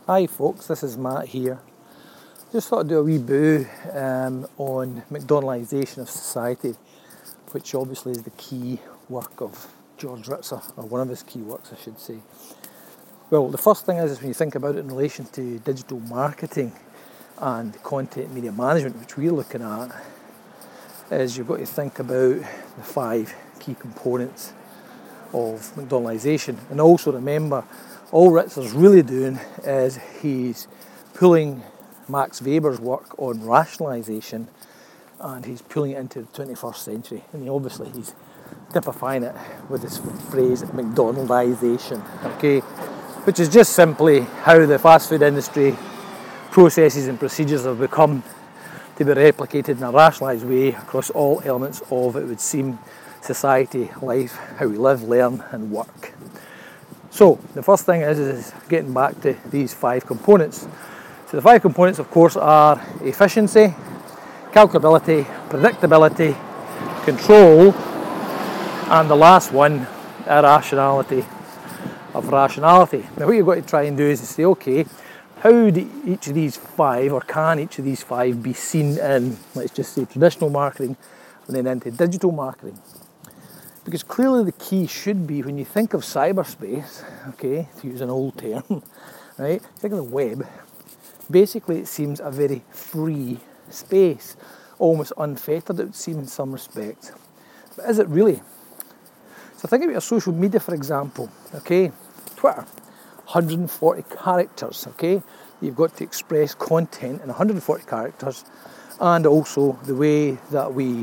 Hi folks, this is Matt here. Just thought I'd do a wee boo on McDonaldisation of society, which obviously is the key work of George Ritzer, or one of his key works I should say. Well, the first thing is when you think about it in relation to digital marketing and content media management, which we're looking at, is you've got to think about the 5 key components of McDonaldisation. And also remember, all Ritzer's really doing is he's pulling Max Weber's work on rationalisation and he's pulling it into the 21st century. And obviously he's typifying it with this phrase McDonaldisation, okay? Which is just simply how the fast food industry processes and procedures have become to be replicated in a rationalised way across all elements of, it would seem, society, life, how we live, learn and work. So the first thing is getting back to these 5 components. So the 5 components of course are efficiency, calculability, predictability, control, and the last one, irrationality of rationality. Now what you've got to try and do is to say, okay, how do each of these 5, or can each of these 5 be seen in, let's just say, traditional marketing and then into digital marketing? Because clearly the key should be, when you think of cyberspace, okay, to use an old term, right, think of the web, basically it seems a very free space, almost unfettered it would seem in some respects. But is it really? So think about your social media, for example, okay, Twitter, 140 characters, okay, you've got to express content in 140 characters, and also the way that we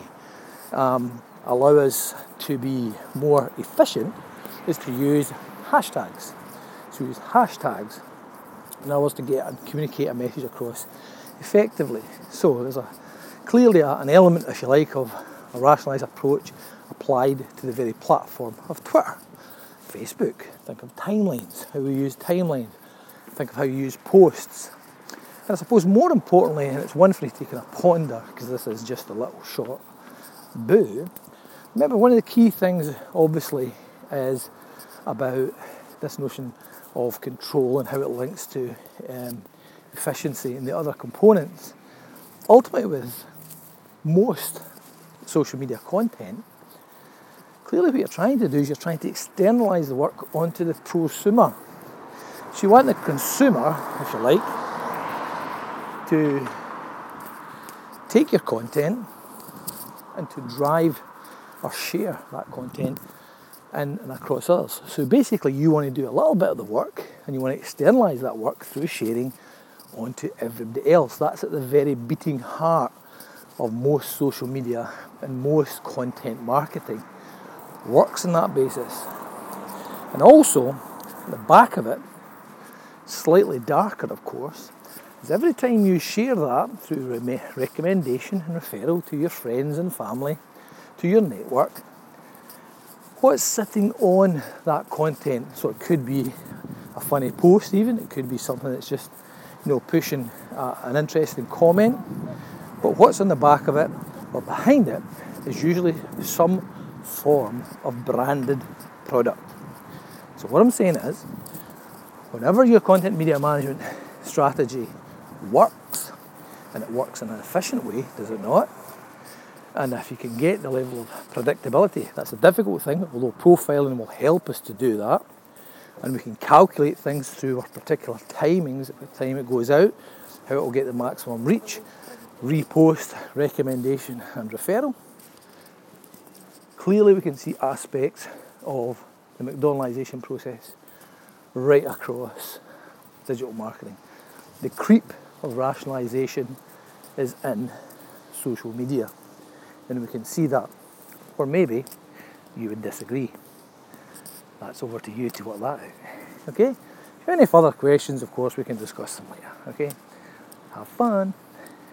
allow us to be more efficient is to use hashtags. So use hashtags in order to get and communicate a message across effectively. So there's clearly an element, if you like, of a rationalised approach applied to the very platform of Twitter. Facebook, think of timelines, how we use timelines, think of how you use posts. And I suppose more importantly, and it's one for you to kind of ponder, because this is just a little short boo, remember one of the key things obviously is about this notion of control and how it links to efficiency and the other components. Ultimately with most social media content, clearly what you're trying to do is you're trying to externalise the work onto the prosumer. So you want the consumer, if you like, to take your content and to drive or share that content in and across others. So basically you want to do a little bit of the work and you want to externalise that work through sharing onto everybody else. That's at the very beating heart of most social media and most content marketing. Works on that basis. And also, at the back of it, slightly darker of course, is every time you share that through recommendation and referral to your friends and family, to your network, what's sitting on that content? So it could be a funny post even, it could be something that's just, pushing an interesting comment, but what's on the back of it or behind it is usually some form of branded product. So what I'm saying is, whenever your content media management strategy works, and it works in an efficient way, does it not? And if you can get the level of predictability, that's a difficult thing, although profiling will help us to do that. And we can calculate things through our particular timings at the time it goes out, how it will get the maximum reach, repost, recommendation and referral. Clearly we can see aspects of the McDonaldisation process right across digital marketing. The creep of rationalisation is in social media. And we can see that, or maybe you would disagree. That's over to you to work that out. Okay? If you have any further questions, of course, we can discuss them later. Okay? Have fun.